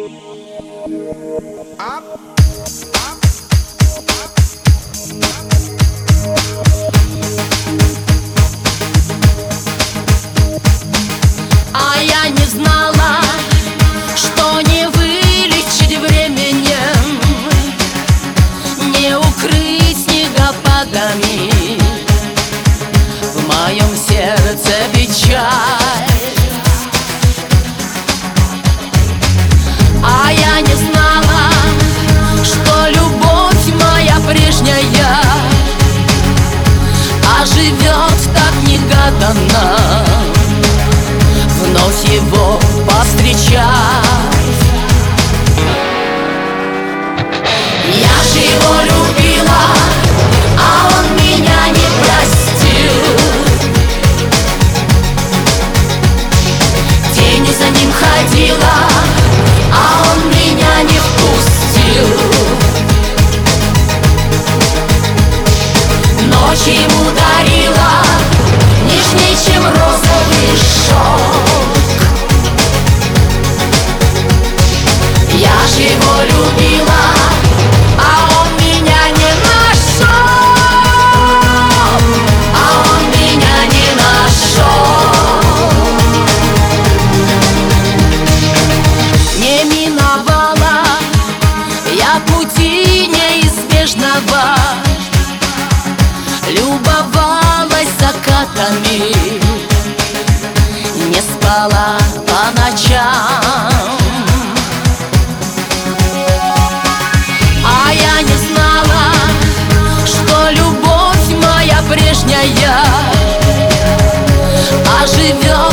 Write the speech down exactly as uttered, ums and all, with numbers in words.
А я не знала, что не вылечить временем, не укрыть снегопадами. В моем сердце печаль. А я не знала, что любовь моя прежняя оживет так негаданно, вновь его повстречать. Я же его любила, а он меня не простил. Тени за ним ходила, а он меня не впустил. Ночь ему дарила нежней, чем розовый шелк. Я же его любила, а он меня не нашел. А он меня не нашел. Не миновала я пути неизбежного, любовалась закатами, не спала по ночам. А я не знала, что любовь моя прежняя оживет